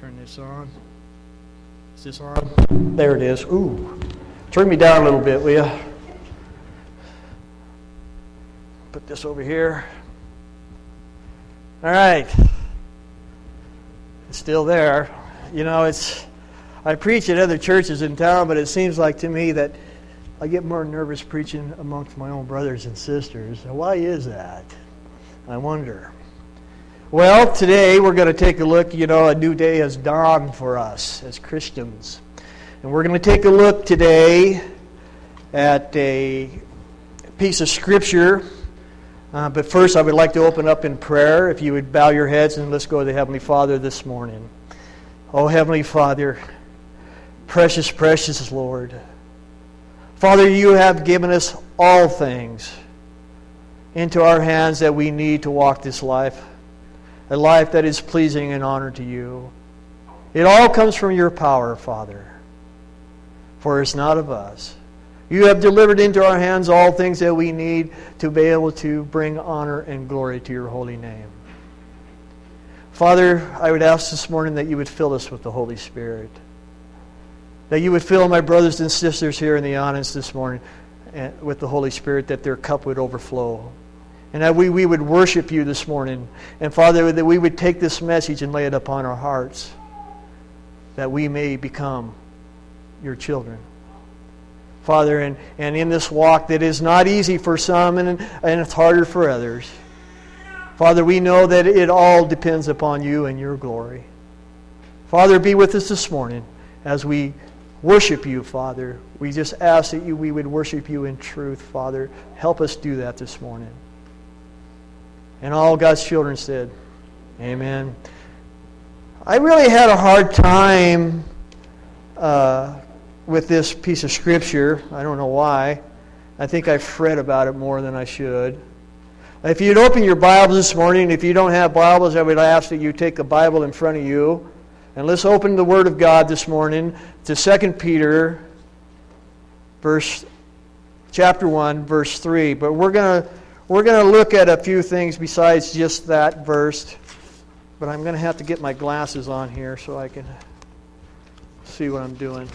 Turn this on. Is this on? There it is. Ooh. Turn me down a little bit, will you? Put this over here. All right. It's still there. You know, I preach at other churches in town, but it seems like to me that I get more nervous preaching amongst my own brothers and sisters. Why is that? I wonder. Well, today we're going to take a look. You know, a new day has dawned for us as Christians. And we're going to take a look today at a piece of Scripture. But first, I would like to open up in prayer. If you would bow your heads and let's go to the Heavenly Father this morning. Oh, Heavenly Father, precious, precious Lord. Father, you have given us all things into our hands that we need to walk this life. A life that is pleasing and honor to you. It all comes from your power, Father. For it's not of us. You have delivered into our hands all things that we need to be able to bring honor and glory to your holy name. Father, I would ask this morning that you would fill us with the Holy Spirit. That you would fill my brothers and sisters here in the audience this morning with the Holy Spirit, that their cup would overflow. And that we would worship you this morning. And Father, that we would take this message and lay it upon our hearts. That we may become your children. Father, and in this walk that is not easy for some and it's harder for others. Father, we know that it all depends upon you and your glory. Father, be with us this morning as we worship you, Father. We just ask that we would worship you in truth, Father. Help us do that this morning. And all God's children said, amen. I really had a hard time with this piece of Scripture. I don't know why. I think I fret about it more than I should. If you'd open your Bibles this morning, if you don't have Bibles, I would ask that you take a Bible in front of you. And let's open the Word of God this morning to 2 Peter, chapter 1, verse 3. But we're going to look at a few things besides just that verse. But I'm going to have to get my glasses on here so I can see what I'm doing.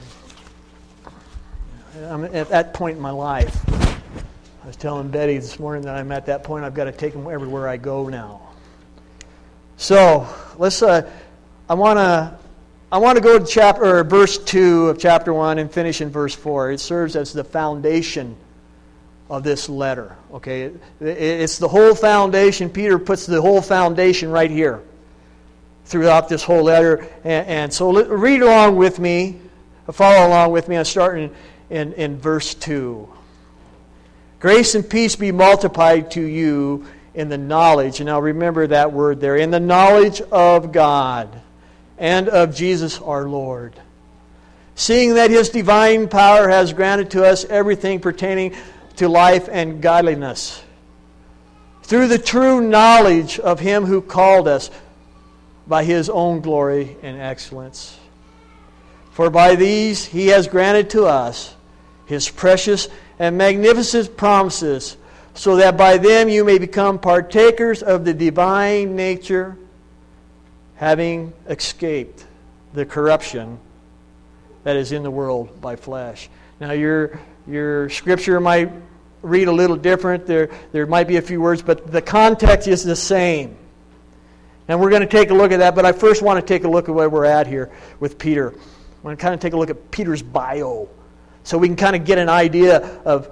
I'm at that point in my life. I was telling Betty this morning that I'm at that point. I've got to take them everywhere I go now. So let's. I want to go to verse 2 of chapter 1 and finish in verse 4. It serves as the foundation of this letter. Okay, it's the whole foundation. Peter puts the whole foundation right here throughout this whole letter. And so read along with me, follow along with me. I'm starting in verse 2. Grace and peace be multiplied to you in the knowledge. And now remember that word there. In the knowledge of God and of Jesus our Lord. Seeing that His divine power has granted to us everything pertaining to life and godliness, through the true knowledge of Him who called us by His own glory and excellence. For by these He has granted to us His precious and magnificent promises, so that by them you may become partakers of the divine nature, having escaped the corruption that is in the world by flesh. Now your scripture might read a little different. There might be a few words, but the context is the same. And we're going to take a look at that, but I first want to take a look at where we're at here with Peter. I want to kind of take a look at Peter's bio, so we can kind of get an idea of...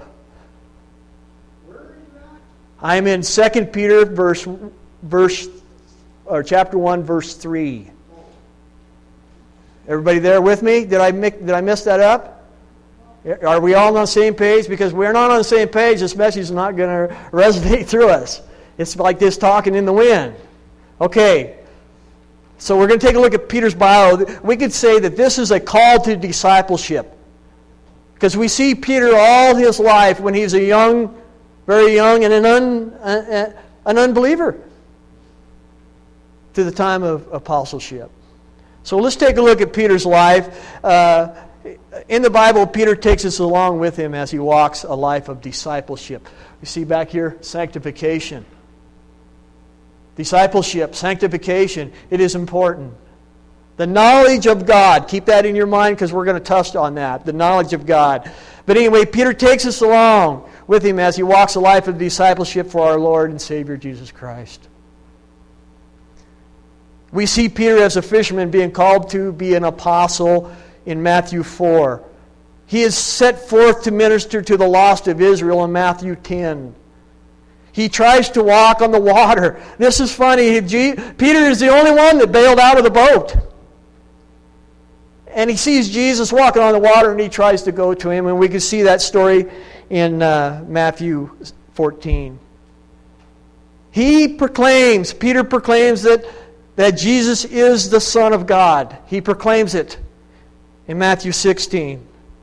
I'm in 2 Peter chapter 1, verse 3. Everybody there with me? Did I mess that up? Are we all on the same page? Because we're not on the same page, this message is not going to resonate through us. It's like this talking in the wind. Okay, so we're going to take a look at Peter's bio. We could say that this is a call to discipleship. Because we see Peter all his life when he's very young, and an unbeliever to the time of apostleship. So let's take a look at Peter's life. In the Bible, Peter takes us along with him as he walks a life of discipleship. You see back here, sanctification. Discipleship, sanctification, it is important. The knowledge of God. Keep that in your mind because we're going to touch on that. The knowledge of God. But anyway, Peter takes us along with him as he walks a life of discipleship for our Lord and Savior Jesus Christ. We see Peter as a fisherman being called to be an apostle in Matthew 4. He is set forth to minister to the lost of Israel in Matthew 10. He tries to walk on the water. This is funny. Peter is the only one that bailed out of the boat. And he sees Jesus walking on the water and he tries to go to him. And we can see that story in Matthew 14. Peter proclaims that Jesus is the Son of God. He proclaims it in Matthew 16.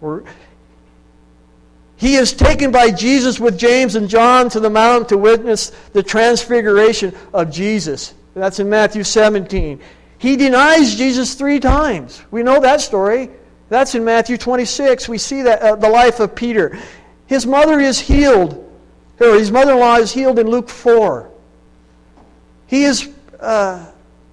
He is taken by Jesus with James and John to the mountain to witness the transfiguration of Jesus. That's in Matthew 17. He denies Jesus 3 times. We know that story. That's in Matthew 26. We see that the life of Peter. His mother is healed. His mother-in-law is healed in Luke 4. He is at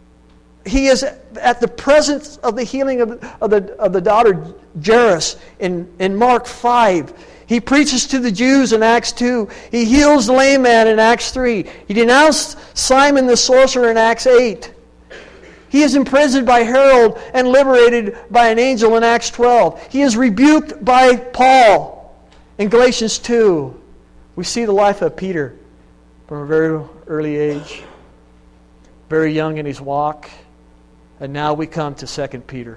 the presence of the healing of the daughter Jairus in Mark 5. He preaches to the Jews in Acts 2. He heals the lame man in Acts 3. He denounced Simon the sorcerer in Acts 8. He is imprisoned by Herod and liberated by an angel in Acts 12. He is rebuked by Paul in Galatians 2. We see the life of Peter from a very early age, very young in his walk. And now we come to 2 Peter.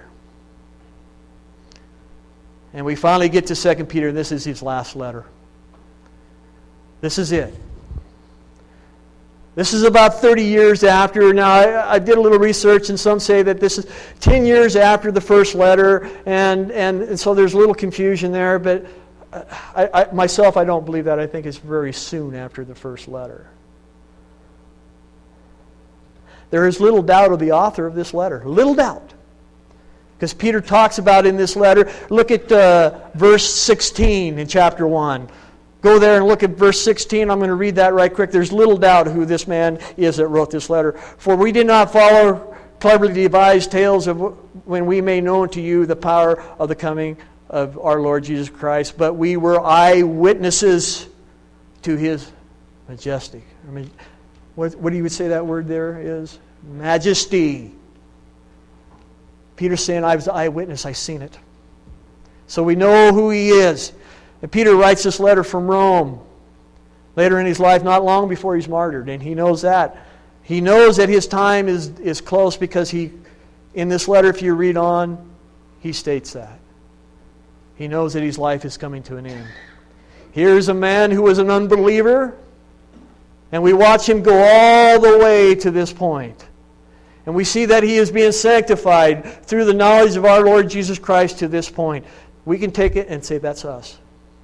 And we finally get to 2 Peter, and this is his last letter. This is it. This is about 30 years after. Now, I did a little research, and some say that this is 10 years after the first letter, and so there's a little confusion there, but I myself, I don't believe that. I think it's very soon after the first letter. There is little doubt of the author of this letter. Little doubt. Because Peter talks about in this letter, look at verse 16 in chapter 1. Go there and look at verse 16. I'm going to read that right quick. There's little doubt who this man is that wrote this letter. For we did not follow cleverly devised tales of when we made known to you the power of the coming of our Lord Jesus Christ, but we were eyewitnesses to His majestic. What do you would say that word there is? Majesty. Peter's saying, I was an eyewitness, I seen it. So we know who He is. And Peter writes this letter from Rome later in his life, not long before he's martyred, and he knows that. He knows that his time is close because in this letter, if you read on, he states that. He knows that his life is coming to an end. Here's a man who was an unbeliever, and we watch him go all the way to this point. And we see that he is being sanctified through the knowledge of our Lord Jesus Christ to this point. We can take it and say that's us,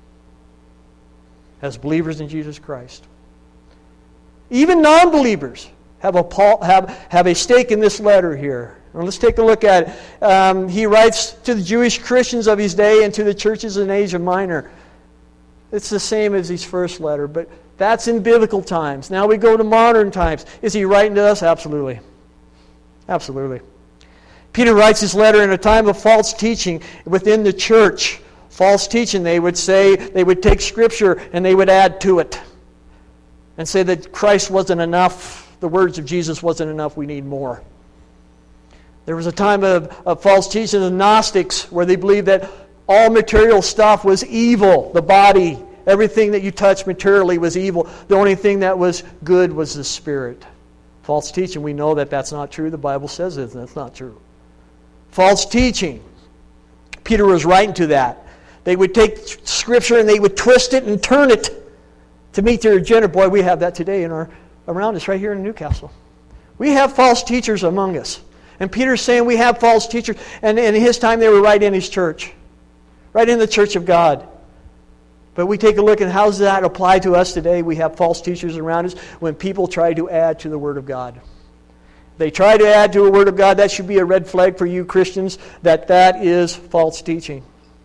as believers in Jesus Christ. Even non-believers have a stake in this letter here. And let's take a look at it. He writes to the Jewish Christians of his day and to the churches in Asia Minor. It's the same as his first letter, but that's in biblical times. Now we go to modern times. Is he writing to us? Absolutely. Absolutely. Peter writes this letter in a time of false teaching within the church. False teaching, they would say, they would take Scripture and they would add to it and say that Christ wasn't enough, the words of Jesus wasn't enough, we need more. There was a time of false teaching, the Gnostics, where they believed that all material stuff was evil, the body, everything that you touched materially was evil. The only thing that was good was the Spirit. False teaching, we know that that's not true. The Bible says it, and that's not true. False teaching. Peter was writing to that. They would take Scripture and they would twist it and turn it to meet their agenda. Boy, we have that today around us right here in Newcastle. We have false teachers among us. And Peter's saying we have false teachers. And in his time, they were right in his church. Right in the church of God. But we take a look at how does that apply to us today. We have false teachers around us when people try to add to the Word of God. They try to add to the Word of God. That should be a red flag for you Christians, that is false teaching.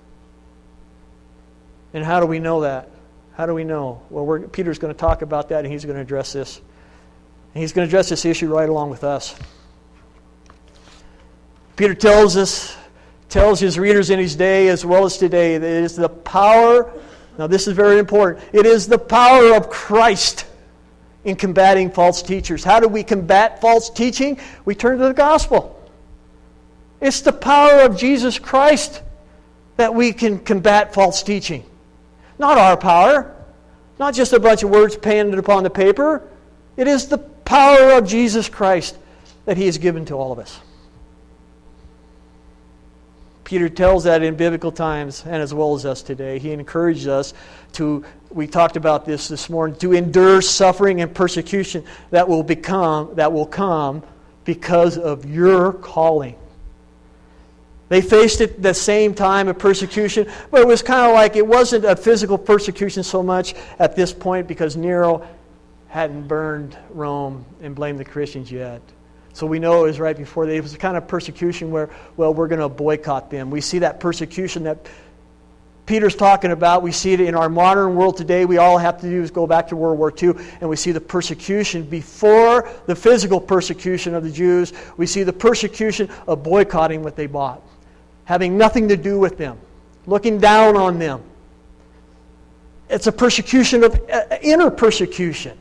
And how do we know that? How do we know? Well, Peter's going to talk about that, and he's going to address this. And he's going to address this issue right along with us. Peter tells his readers in his day as well as today that it is the power, now this is very important, it is the power of Christ in combating false teachers. How do we combat false teaching? We turn to the gospel. It's the power of Jesus Christ that we can combat false teaching. Not our power, not just a bunch of words painted upon the paper. It is the power of Jesus Christ that He has given to all of us. Peter tells that in biblical times and as well as us today. He encouraged us to, we talked about this morning, to endure suffering and persecution that will come because of your calling. They faced it the same time of persecution, but it was kind of like it wasn't a physical persecution so much at this point because Nero hadn't burned Rome and blamed the Christians yet. So we know it was right before that. It was a kind of persecution where, well, we're going to boycott them. We see that persecution that Peter's talking about. We see it in our modern world today. We all have to do is go back to World War II, and we see the persecution before the physical persecution of the Jews. We see the persecution of boycotting what they bought, having nothing to do with them, looking down on them. It's a persecution of inner persecution.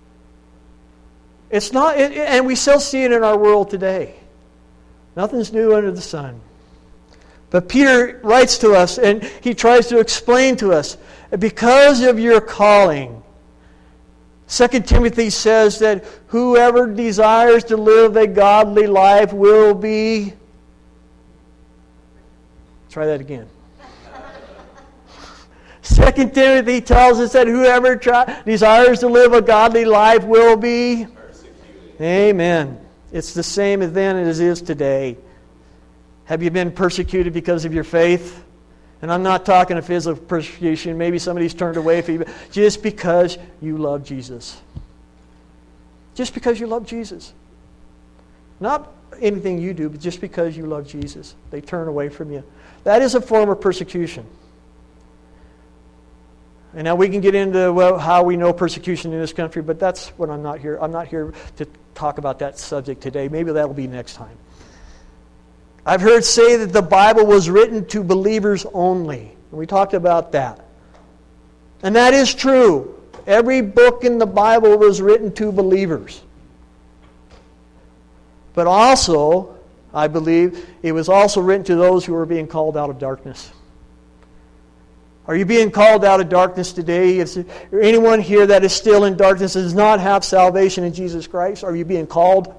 It's not, and we still see it in our world today. Nothing's new under the sun. But Peter writes to us, and he tries to explain to us, because of your calling. 2 Timothy says that whoever desires to live a godly life will be... Try that again. 2 Timothy tells us that whoever desires to live a godly life will be... Amen. It's the same then as it is today. Have you been persecuted because of your faith? And I'm not talking of physical persecution. Maybe somebody's turned away from you. Just because you love Jesus. Just because you love Jesus. Not anything you do, but just because you love Jesus. They turn away from you. That is a form of persecution. And now we can get into how we know persecution in this country, but that's what I'm not here. I'm not here to talk about that subject today. Maybe that will be next time. I've heard say that the Bible was written to believers only. And we talked about that. And that is true. Every book in the Bible was written to believers. But also, I believe, it was also written to those who were being called out of darkness. Are you being called out of darkness today? Is there anyone here that is still in darkness and does not have salvation in Jesus Christ? Are you being called?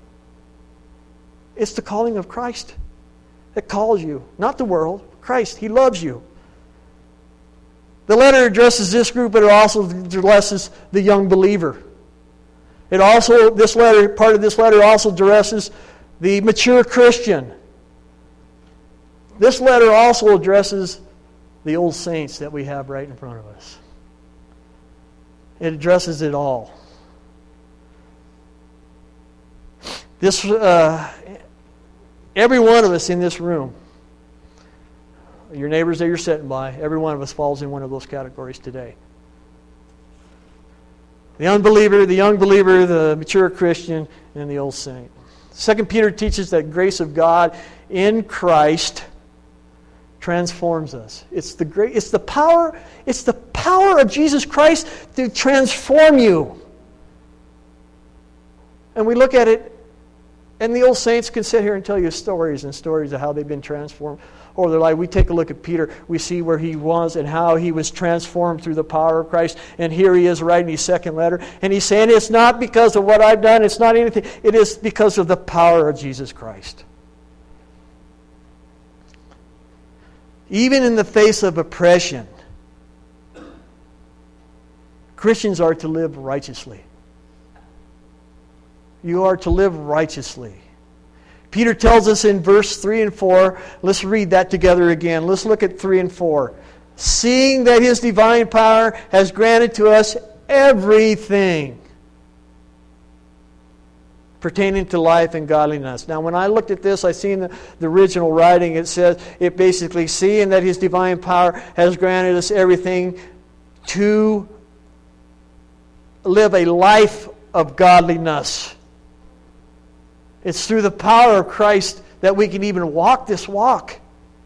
It's the calling of Christ that calls you, not the world. Christ, He loves you. The letter addresses this group, but it also addresses the young believer. Part of this letter also addresses the mature Christian. This letter also addresses the old saints that we have right in front of us. It addresses it all. Every one of us in this room, your neighbors that you're sitting by, every one of us falls in one of those categories today. The unbeliever, the young believer, the mature Christian, and the old saint. 2 Peter teaches that grace of God in Christ transforms us. It's the power of Jesus Christ to transform you. And we look at it, and the old saints can sit here and tell you stories and stories of how they've been transformed over their life. We take a look at Peter, we see where he was and how he was transformed through the power of Christ. And here he is writing his second letter, and he's saying it's not because of what I've done, it's not anything, it is because of the power of Jesus Christ. Even in the face of oppression, Christians are to live righteously. You are to live righteously. Peter tells us in verse 3 and 4, let's read that together again. Let's look at 3 and 4. Seeing that His divine power has granted to us everything pertaining to life and godliness. Now, when I looked at this, I seen the original writing. It says, it basically, seeing that His divine power has granted us everything to live a life of godliness. It's through the power of Christ that we can even walk this walk.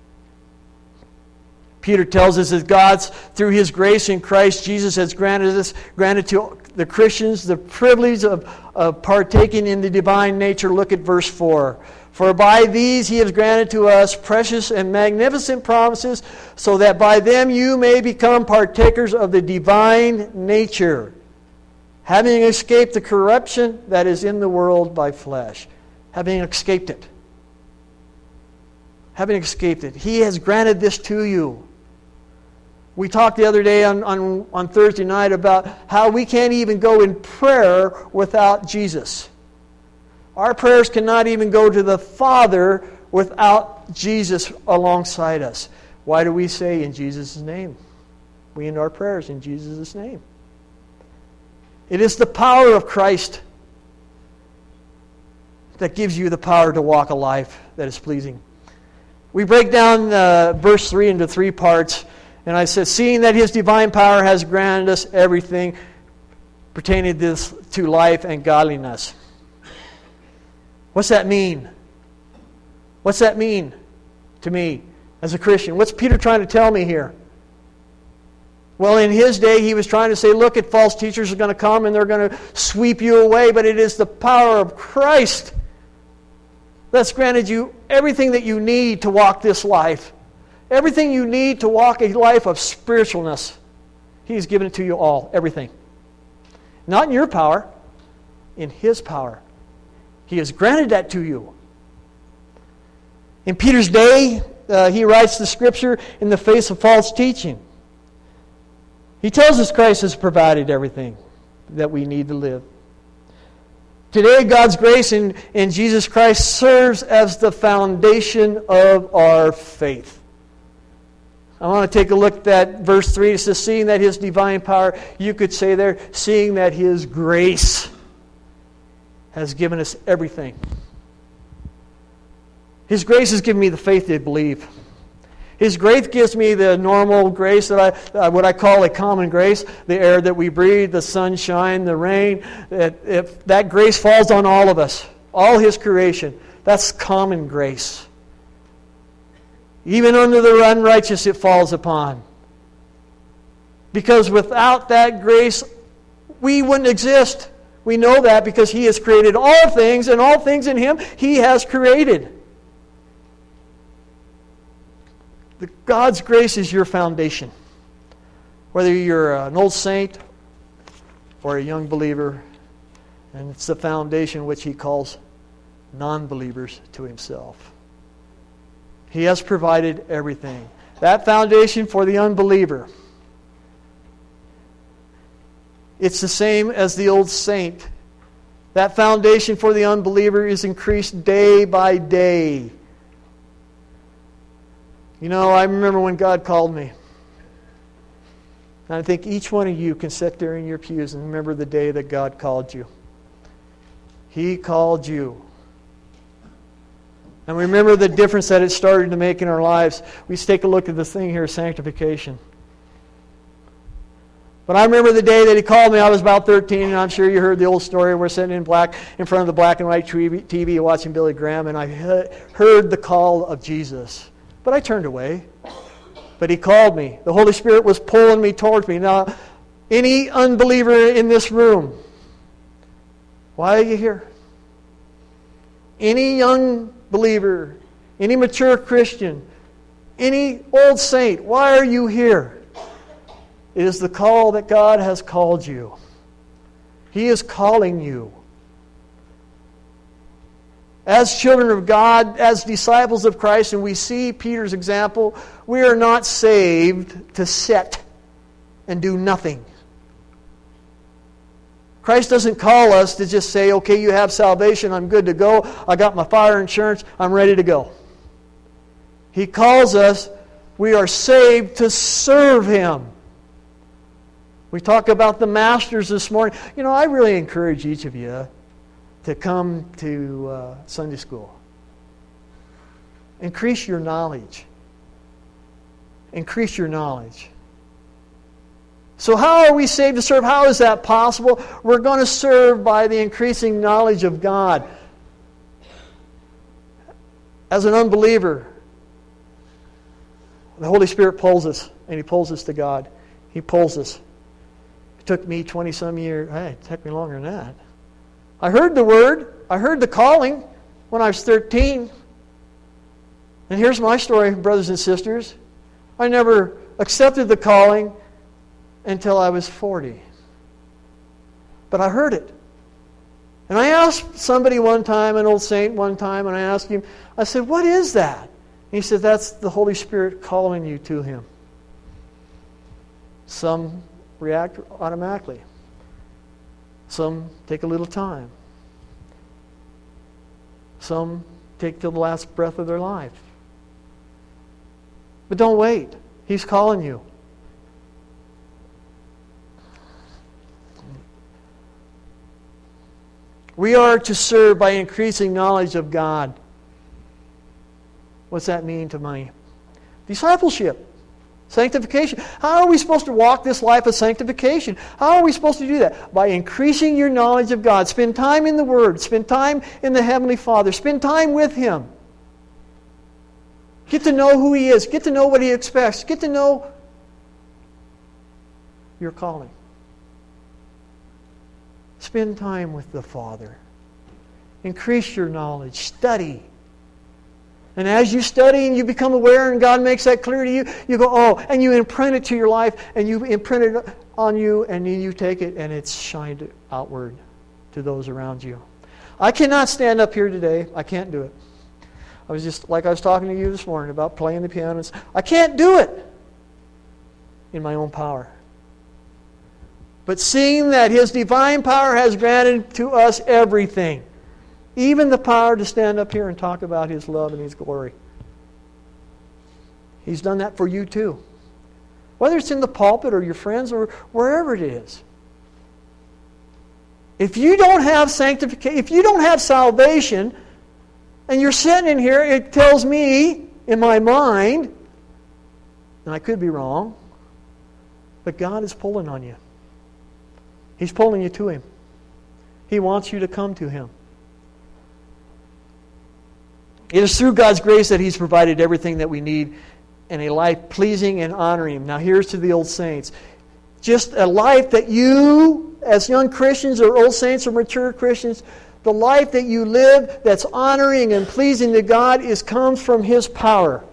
Peter tells us that God, through His grace in Christ Jesus, has granted to the Christians the privilege of partaking in the divine nature. Look at verse 4. For by these He has granted to us precious and magnificent promises, so that by them you may become partakers of the divine nature, having escaped the corruption that is in the world by flesh. Having escaped it. Having escaped it. He has granted this to you. We talked the other day on Thursday night about how we can't even go in prayer without Jesus. Our prayers cannot even go to the Father without Jesus alongside us. Why do we say in Jesus' name? We end our prayers in Jesus' name. It is the power of Christ that gives you the power to walk a life that is pleasing. We break down verse 3 into 3 parts. And I said, seeing that His divine power has granted us everything pertaining to life and godliness. What's that mean? What's that mean to me as a Christian? What's Peter trying to tell me here? Well, in his day, he was trying to say, look, at false teachers are going to come and they're going to sweep you away, but it is the power of Christ that's granted you everything that you need to walk this life. Everything you need to walk a life of spiritualness. He's given it to you all. Everything. Not in your power. In His power. He has granted that to you. In Peter's day, he writes the Scripture in the face of false teaching. He tells us Christ has provided everything that we need to live. Today, God's grace in Jesus Christ serves as the foundation of our faith. I want to take a look at verse 3. It says, seeing that His divine power, you could say there, seeing that His grace has given us everything. His grace has given me the faith to believe. His grace gives me the normal grace that what I call a common grace, the air that we breathe, the sunshine, the rain. If that grace falls on all of us, all His creation, that's common grace. Even under the unrighteous it falls upon. Because without that grace, we wouldn't exist. We know that because He has created all things, and all things in Him He has created. God's grace is your foundation. Whether you're an old saint or a young believer, and it's the foundation which He calls non-believers to Himself. He has provided everything. That foundation for the unbeliever, it's the same as the old saint. That foundation for the unbeliever is increased day by day. You know, I remember when God called me. And I think each one of you can sit there in your pews and remember the day that God called you. He called you. And remember the difference that it started to make in our lives. We take a look at this thing here, sanctification. But I remember the day that He called me. I was about 13, and I'm sure you heard the old story. We're sitting in front of the black and white TV watching Billy Graham, and I heard the call of Jesus. But I turned away. But He called me. The Holy Spirit was pulling me towards me. Now, any unbeliever in this room, why are you here? Any young believer, any mature Christian, any old saint, why are you here? It is the call that God has called you. He is calling you. As children of God, as disciples of Christ, and we see Peter's example, we are not saved to sit and do nothing. Christ doesn't call us to just say, okay, you have salvation, I'm good to go, I got my fire insurance, I'm ready to go. He calls us, we are saved to serve Him. We talk about the masters this morning. You know, I really encourage each of you to come to Sunday school. Increase your knowledge. Increase your knowledge. So how are we saved to serve? How is that possible? We're going to serve by the increasing knowledge of God. As an unbeliever, the Holy Spirit pulls us, and He pulls us to God. He pulls us. It took me 20-some years. Hey, it took me longer than that. I heard the word. I heard the calling when I was 13. And here's my story, brothers and sisters. I never accepted the calling until I was 40. But I heard it. And I asked somebody one time, an old saint one time, and I asked him, I said, what is that? And he said, that's the Holy Spirit calling you to Him. Some react automatically. Some take a little time. Some take till the last breath of their life. But don't wait. He's calling you. We are to serve by increasing knowledge of God. What's that mean to me? Discipleship. Sanctification. How are we supposed to walk this life of sanctification? How are we supposed to do that? By increasing your knowledge of God. Spend time in the Word. Spend time in the Heavenly Father. Spend time with Him. Get to know who He is. Get to know what He expects. Get to know your calling. Spend time with the Father. Increase your knowledge. Study. And as you study and you become aware and God makes that clear to you, you go, oh, and you imprint it to your life and you imprint it on you and then you take it and it's shined outward to those around you. I cannot stand up here today. I can't do it. I was talking to you this morning about playing the piano. I can't do it in my own power. But seeing that His divine power has granted to us everything, even the power to stand up here and talk about His love and His glory. He's done that for you too. Whether it's in the pulpit or your friends or wherever it is. If you don't have sanctification, if you don't have salvation, and you're sitting in here, it tells me in my mind, and I could be wrong, but God is pulling on you. He's pulling you to Him. He wants you to come to Him. It is through God's grace that He's provided everything that we need in a life pleasing and honoring Him. Now here's to the old saints. Just a life that you, as young Christians or old saints or mature Christians, the life that you live that's honoring and pleasing to God comes from His power.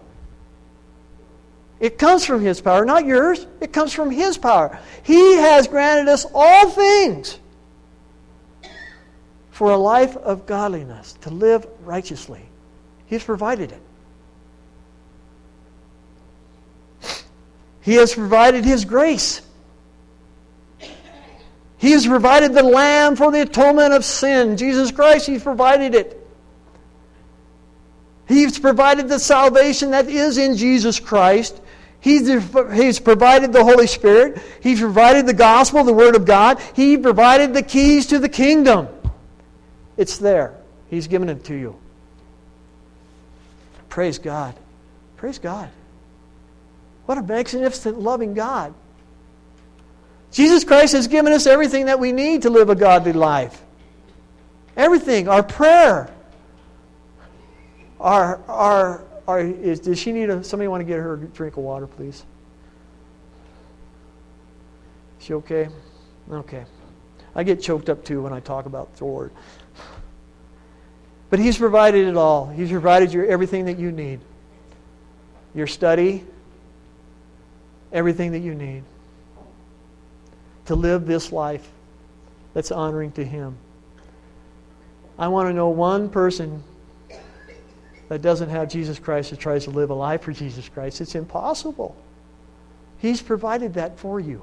It comes from His power, not yours. It comes from His power. He has granted us all things for a life of godliness, to live righteously. He's provided it. He has provided His grace. He has provided the Lamb for the atonement of sin. Jesus Christ, He's provided it. He's provided the salvation that is in Jesus Christ. He's provided the Holy Spirit. He's provided the gospel, the Word of God. He provided the keys to the kingdom. It's there. He's given it to you. Praise God. Praise God. What a magnificent, loving God. Jesus Christ has given us everything that we need to live a godly life. Everything. Our prayer. Does she need somebody want to get her a drink of water, please? Is she okay? Okay. I get choked up too when I talk about the Lord. But He's provided it all. He's provided you everything that you need. Your study, everything that you need to live this life that's honoring to Him. I want to know one person that doesn't have Jesus Christ that tries to live a life for Jesus Christ. It's impossible. He's provided that for you.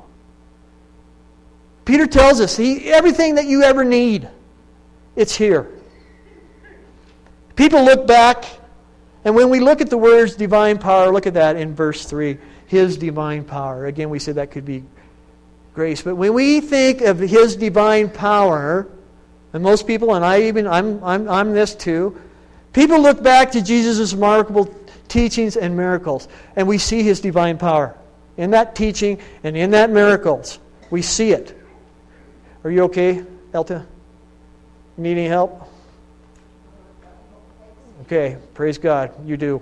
Peter tells us everything that you ever need, it's here. People look back, and when we look at the words divine power, look at that in verse 3. His divine power. Again, we said that could be grace. But when we think of His divine power, and most people, and I'm this too, people look back to Jesus' remarkable teachings and miracles, and we see His divine power. In that teaching and in that miracles, we see it. Are you okay, Elta? Need any help? Okay, praise God, you do.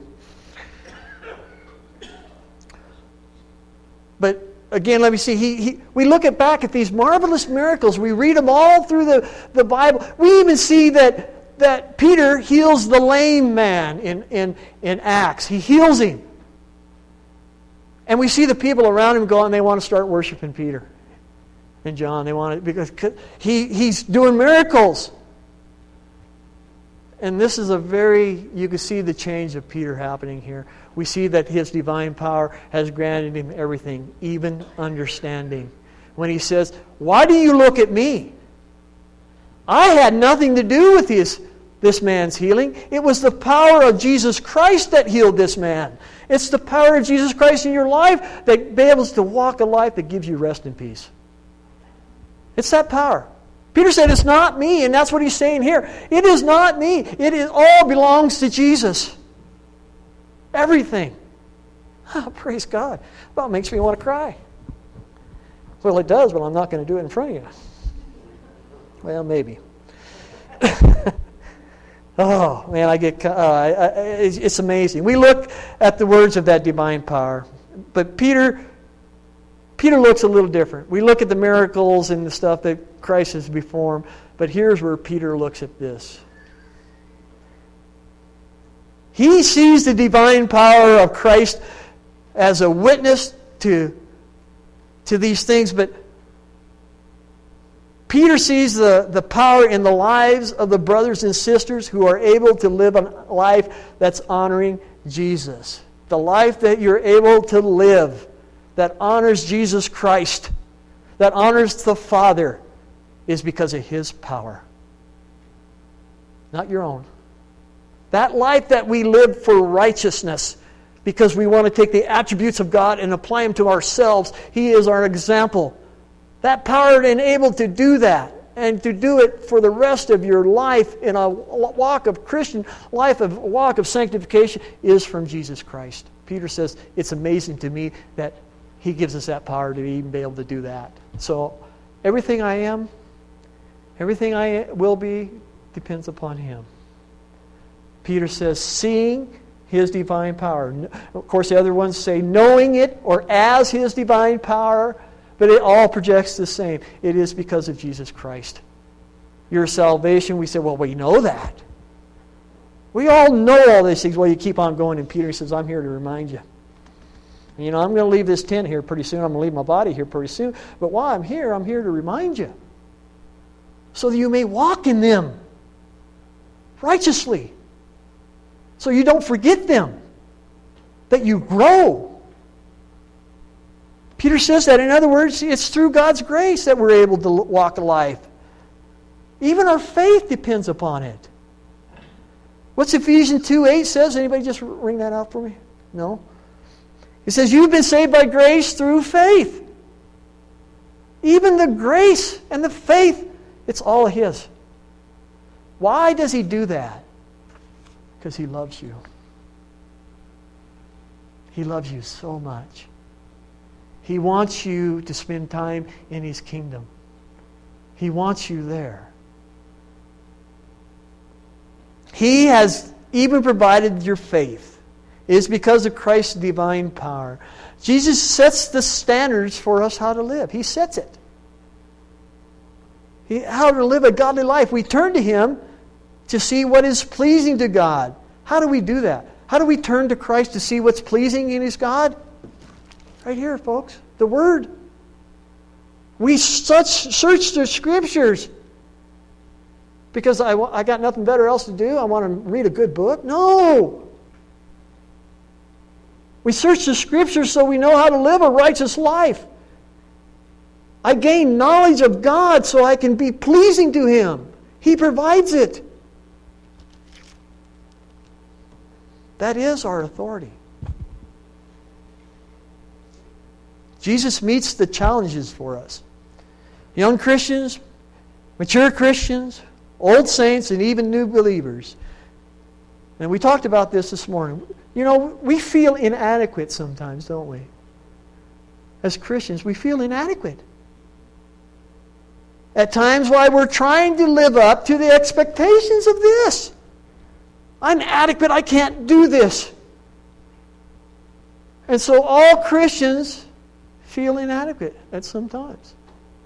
But again, let me see. We look back at these marvelous miracles. We read them all through the Bible. We even see that Peter heals the lame man in Acts. He heals him. And we see the people around him go and they want to start worshiping Peter and John. They want it because he's doing miracles. And this is you can see the change of Peter happening here. We see that his divine power has granted him everything, even understanding. When he says, "Why do you look at me? I had nothing to do with this man's healing. It was the power of Jesus Christ that healed this man." It's the power of Jesus Christ in your life that be able to walk a life that gives you rest and peace. It's that power. Peter said, "It's not me," and that's what he's saying here. It is not me. It all belongs to Jesus. Everything. Oh, praise God. Well, it makes me want to cry. Well, it does, but I'm not going to do it in front of you. Well, maybe. Oh, man, it's amazing. We look at the words of that divine power. But Peter looks a little different. We look at the miracles and the stuff that Christ has performed. But here's where Peter looks at this. He sees the divine power of Christ as a witness to these things, but Peter sees the power in the lives of the brothers and sisters who are able to live a life that's honoring Jesus. The life that you're able to live that honors Jesus Christ, that honors the Father, is because of His power. Not your own. That life that we live for righteousness, because we want to take the attributes of God and apply them to ourselves. He is our example. That power enabled to do that and to do it for the rest of your life in a walk of Christian life, a walk of sanctification, is from Jesus Christ. Peter says, it's amazing to me that He gives us that power to even be able to do that. So everything I am, everything I will be, depends upon Him. Peter says, seeing His divine power. Of course, the other ones say knowing it or as His divine power, but it all projects the same. It is because of Jesus Christ. Your salvation, we say, well, we know that. We all know all these things. Well, you keep on going, and Peter says, I'm here to remind you. You know, I'm going to leave this tent here pretty soon. I'm going to leave my body here pretty soon. But while I'm here to remind you. So that you may walk in them righteously. So you don't forget them. That you grow. Peter says that, in other words, it's through God's grace that we're able to walk a life. Even our faith depends upon it. What's Ephesians 2:8 says? Anybody just ring that out for me? No? It says, you've been saved by grace through faith. Even the grace and the faith, it's all His. Why does He do that? Because He loves you. He loves you so much. He wants you to spend time in His kingdom. He wants you there. He has even provided your faith. It is because of Christ's divine power. Jesus sets the standards for us how to live. He sets it. How to live a godly life. We turn to Him to see what is pleasing to God. How do we do that? How do we turn to Christ to see what's pleasing in His God? Right here, folks. The Word. We search the Scriptures. Because I got nothing better else to do. I want to read a good book. No. We search the Scriptures so we know how to live a righteous life. I gain knowledge of God so I can be pleasing to Him. He provides it. That is our authority. Jesus meets the challenges for us. Young Christians, mature Christians, old saints, and even new believers. And we talked about this morning. You know, we feel inadequate sometimes, don't we? As Christians, we feel inadequate. At times, why we're trying to live up to the expectations of this. I'm inadequate. I can't do this. And so all Christians feel inadequate at some times.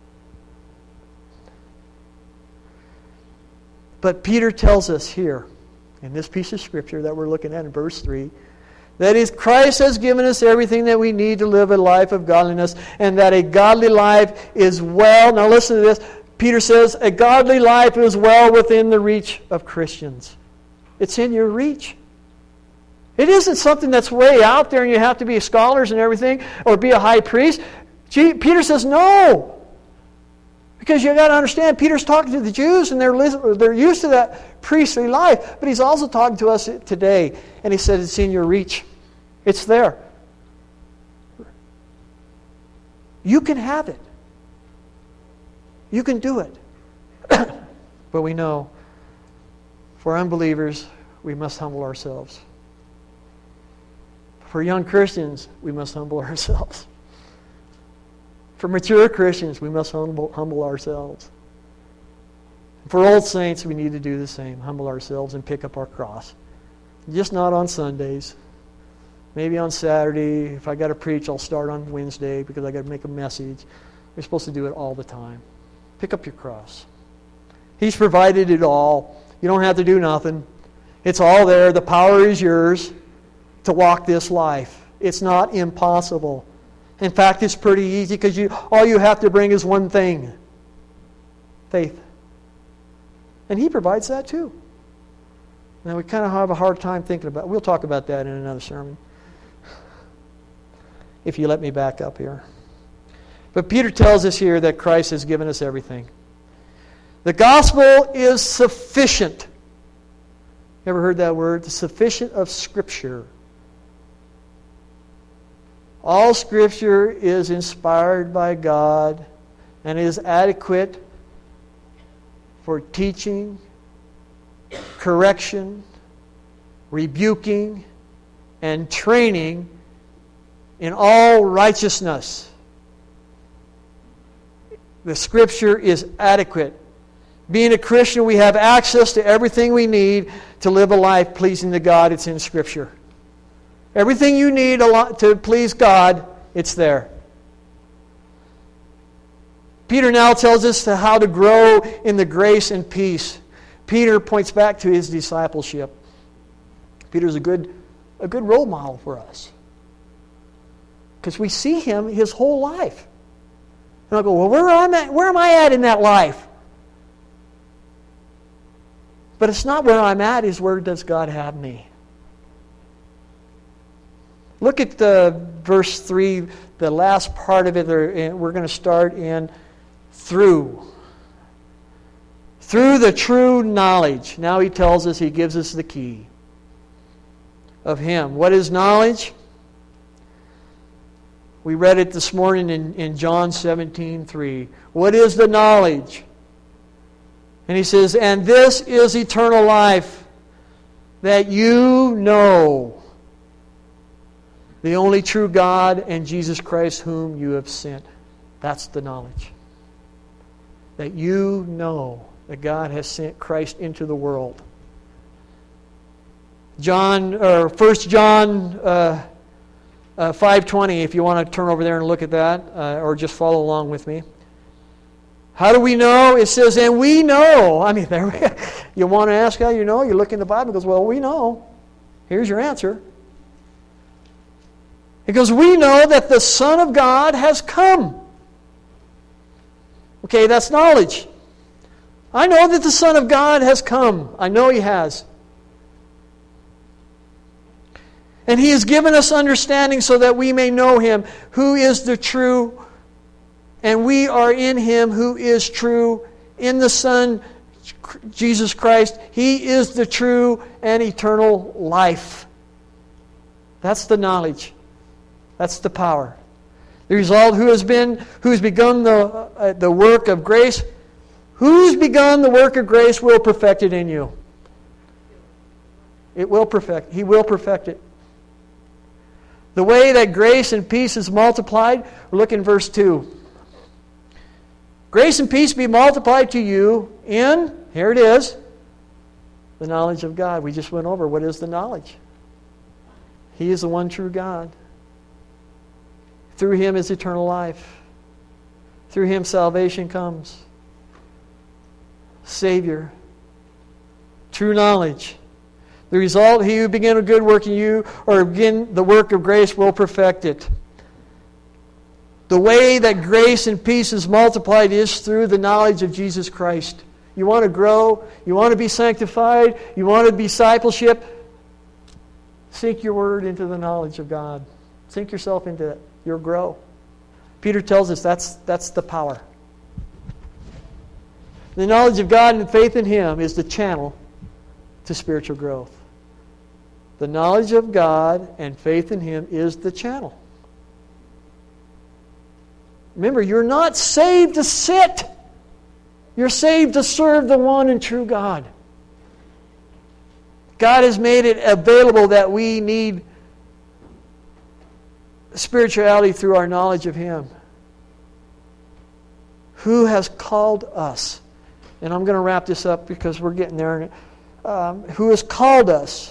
But Peter tells us here, in this piece of Scripture that we're looking at in verse 3, that is, Christ has given us everything that we need to live a life of godliness, and that a godly life is well, now listen to this, Peter says, a godly life is well within the reach of Christians. It's in your reach. It isn't something that's way out there and you have to be scholars and everything, or be a high priest. Peter says, no. Because you've got to understand, Peter's talking to the Jews and they're used to that priestly life. But he's also talking to us today. And he said it's in your reach. It's there. You can have it. You can do it. But we know, for unbelievers, we must humble ourselves. For young Christians, we must humble ourselves. For mature Christians, we must humble ourselves. For old saints, we need to do the same. Humble ourselves and pick up our cross. Just not on Sundays. Maybe on Saturday. If I got to preach, I'll start on Wednesday because I got to make a message. We're supposed to do it all the time. Pick up your cross. He's provided it all. You don't have to do nothing. It's all there. The power is yours to walk this life. It's not impossible. In fact, it's pretty easy because all you have to bring is one thing. Faith. And He provides that too. Now we kind of have a hard time thinking about it. We'll talk about that in another sermon. If you let me back up here. But Peter tells us here that Christ has given us everything. The gospel is sufficient. Ever heard that word? The sufficient of Scripture. All Scripture is inspired by God and is adequate for teaching, correction, rebuking, and training in all righteousness. The Scripture is adequate. Being a Christian, we have access to everything we need to live a life pleasing to God. It's in Scripture. Everything you need to please God, it's there. Peter now tells us how to grow in the grace and peace. Peter points back to his discipleship. Peter's a good role model for us. Because we see him his whole life. And I'll go, well, where am I at in that life? But it's not where I'm at, it's where does God have me. Look at verse 3, the last part of it. We're going to start in through. Through the true knowledge. Now he tells us, he gives us the key of Him. What is knowledge? We read it this morning in John 17:3. What is the knowledge? And he says, and this is eternal life, that you know the only true God and Jesus Christ whom you have sent. That's the knowledge. That you know that God has sent Christ into the world. 1 John 5:20, if you want to turn over there and look at that, or just follow along with me. How do we know? It says, and we know. I mean, there you want to ask how you know? You look in the Bible, it goes, well, we know. Here's your answer. It goes, we know that the Son of God has come. Okay, that's knowledge. I know that the Son of God has come. I know He has. And He has given us understanding so that we may know Him, who is the true, and we are in Him who is true, in the Son, Jesus Christ. He is the true and eternal life. That's the knowledge. That's the power. The result, who's begun the work of grace? Who's begun the work of grace will perfect it in you. It will perfect. He will perfect it. The way that grace and peace is multiplied, look in verse 2. Grace and peace be multiplied to you in, here it is, The knowledge of God. We just went over what is the knowledge. He is the one true God. Through Him is eternal life. Through Him salvation comes. Savior. True knowledge. The result, he who began a good work in you, or begin the work of grace, will perfect it. The way that grace and peace is multiplied is through the knowledge of Jesus Christ. You want to grow, you want to be sanctified, you want to be discipleship, sink your word into the knowledge of God. Sink yourself into it. You'll grow. Peter tells us that's the power. The knowledge of God and faith in Him is the channel to spiritual growth. The knowledge of God and faith in Him is the channel. Remember, you're not saved to sit. You're saved to serve the one and true God. God has made it available that we need spirituality through our knowledge of Him. Who has called us? And I'm going to wrap this up because we're getting there. Who has called us?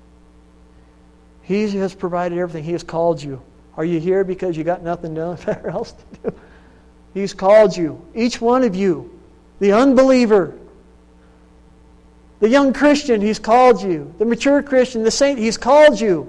He has provided everything. He has called you. Are you here because you got nothing else to do? He's called you. Each one of you. The unbeliever. The young Christian, He's called you. The mature Christian, the saint, He's called you.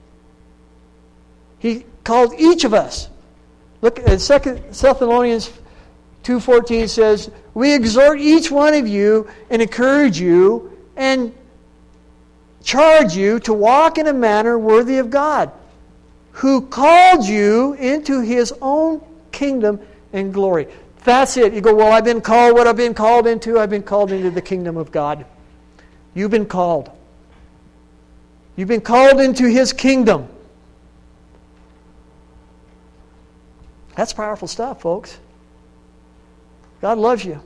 He called each of us. Look at 2 Thessalonians 2:14 says, we exhort each one of you and encourage you and charge you to walk in a manner worthy of God, who called you into His own kingdom and glory. That's it. You go, well, I've been called. What I've been called into? I've been called into the kingdom of God. You've been called. You've been called into His kingdom. That's powerful stuff, folks. God loves you.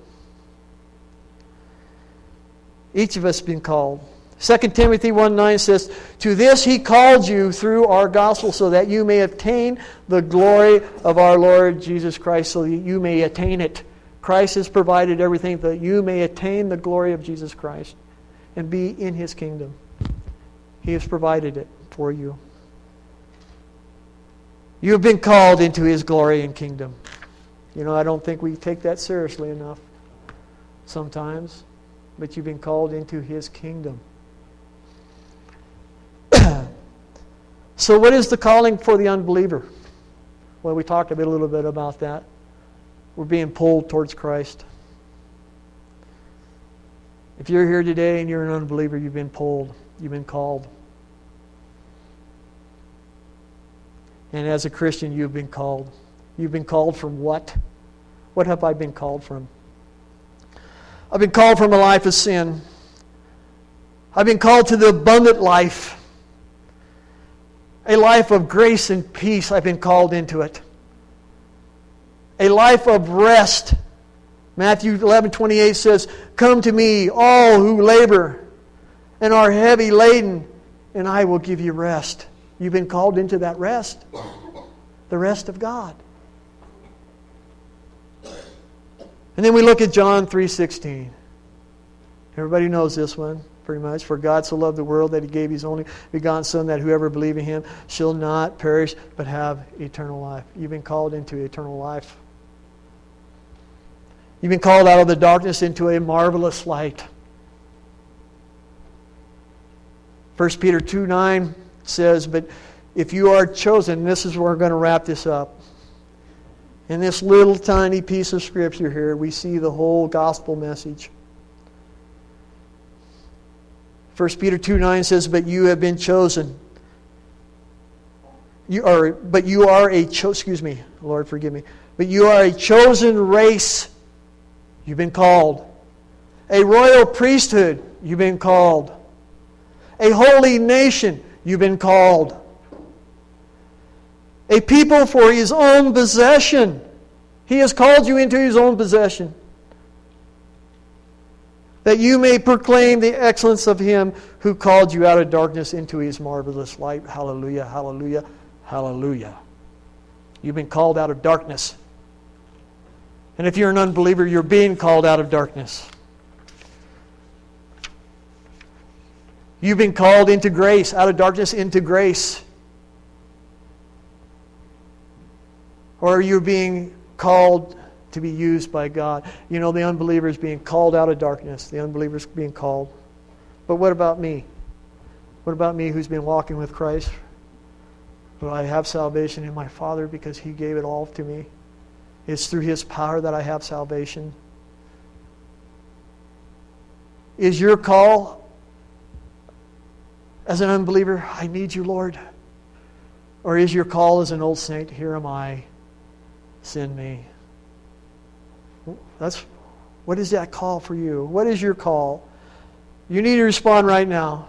Each of us has been called. 2 Timothy 1:9 says, to this He called you through our gospel so that you may obtain the glory of our Lord Jesus Christ, so that you may attain it. Christ has provided everything that you may attain the glory of Jesus Christ and be in His kingdom. He has provided it for you. You have been called into His glory and kingdom. You know, I don't think we take that seriously enough sometimes, but you've been called into His kingdom. So what is the calling for the unbeliever? Well, we talked a little bit about that. We're being pulled towards Christ. If you're here today and you're an unbeliever, you've been pulled. You've been called. And as a Christian, you've been called. You've been called from what? What have I been called from? I've been called from a life of sin. I've been called to the abundant life. A life of grace and peace, I've been called into it. A life of rest. Matthew 11:28 says, come to me, all who labor and are heavy laden, and I will give you rest. You've been called into that rest. The rest of God. And then we look at John 3:16. Everybody knows this one. Pretty much. For God so loved the world that He gave His only begotten Son, that whoever believes in Him shall not perish but have eternal life. You've been called into eternal life. You've been called out of the darkness into a marvelous light. 1 Peter 2:9 says, but if you are chosen, this is where we're going to wrap this up. In this little tiny piece of Scripture here, we see the whole gospel message. 1 Peter 2:9 says, but you have been chosen. But you are a chosen race. You've been called. A royal priesthood. You've been called. A holy nation. You've been called. A people for His own possession. He has called you into His own possession, that you may proclaim the excellence of Him who called you out of darkness into His marvelous light. Hallelujah, hallelujah, hallelujah. You've been called out of darkness. And if you're an unbeliever, you're being called out of darkness. You've been called into grace, out of darkness into grace. Or are you being called to be used by God? You know, the unbeliever is being called out of darkness. The unbeliever is being called. But what about me? What about me who's been walking with Christ? Well, I have salvation in my Father because He gave it all to me. It's through His power that I have salvation. Is your call as an unbeliever, I need you, Lord? Or is your call as an old saint, here am I, send me? What is that call for you? What is your call? You need to respond right now.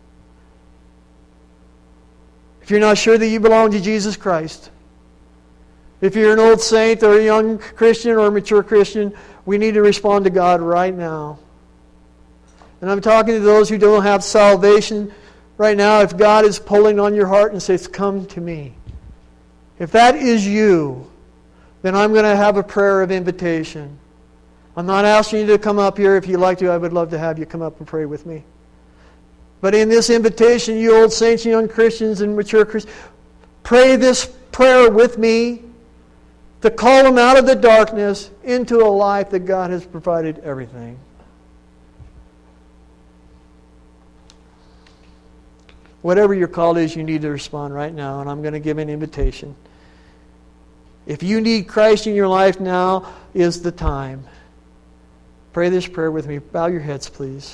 If you're not sure that you belong to Jesus Christ, if you're an old saint or a young Christian or a mature Christian, we need to respond to God right now. And I'm talking to those who don't have salvation right now. If God is pulling on your heart and says, come to me. If that is you, then I'm going to have a prayer of invitation. I'm not asking you to come up here. If you'd like to, I would love to have you come up and pray with me. But in this invitation, you old saints, young Christians, and mature Christians, pray this prayer with me to call them out of the darkness into a life that God has provided everything. Whatever your call is, you need to respond right now, and I'm going to give an invitation. If you need Christ in your life, now is the time. Pray this prayer with me. Bow your heads, please.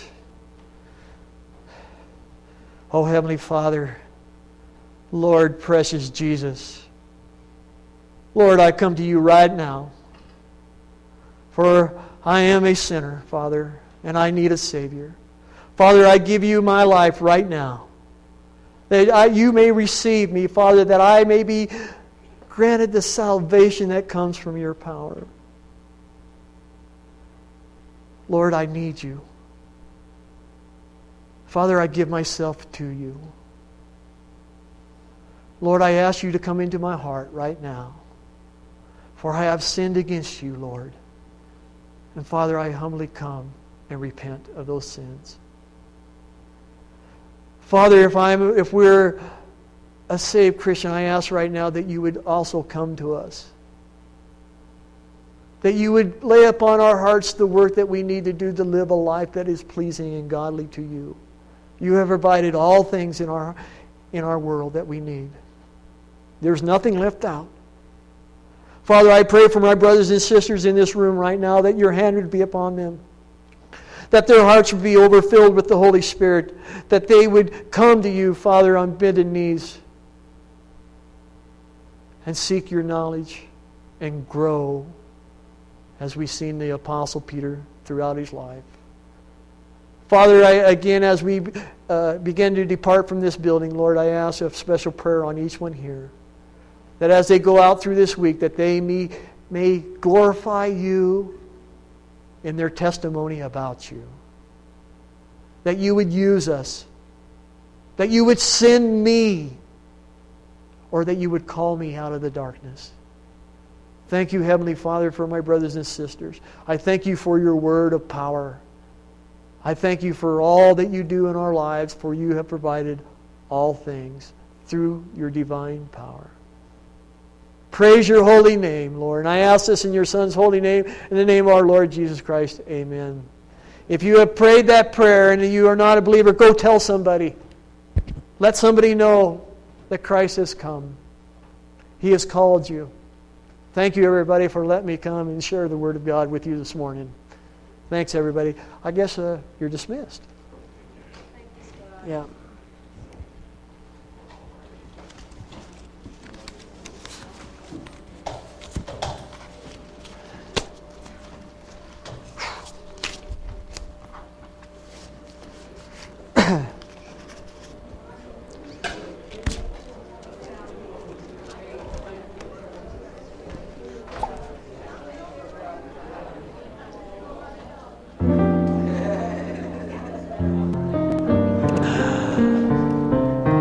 Oh, Heavenly Father, Lord, precious Jesus, Lord, I come to you right now, for I am a sinner, Father, and I need a Savior. Father, I give you my life right now, that you may receive me, Father, that I may be granted the salvation that comes from your power. Lord, I need you. Father, I give myself to you. Lord, I ask you to come into my heart right now, for I have sinned against you, Lord. And Father, I humbly come and repent of those sins. Father, if we're a saved Christian, I ask right now that you would also come to us. That you would lay upon our hearts the work that we need to do to live a life that is pleasing and godly to you. You have provided all things in our world that we need. There's nothing left out. Father, I pray for my brothers and sisters in this room right now that your hand would be upon them. That their hearts would be overfilled with the Holy Spirit. That they would come to you, Father, on bended knees and seek your knowledge and grow, as we've seen the Apostle Peter throughout his life. Father, again, as we begin to depart from this building, Lord, I ask a special prayer on each one here. That as they go out through this week, that they may glorify you in their testimony about you. That you would use us. That you would send me. Or that you would call me out of the darkness. Thank you, Heavenly Father, for my brothers and sisters. I thank you for your word of power. I thank you for all that you do in our lives, for you have provided all things through your divine power. Praise your holy name, Lord. And I ask this in your Son's holy name, in the name of our Lord Jesus Christ. Amen. If you have prayed that prayer and you are not a believer, go tell somebody. Let somebody know that Christ has come. He has called you. Thank you, everybody, for letting me come and share the Word of God with you this morning. Thanks, everybody. I guess you're dismissed. Thank you, Scott. Yeah.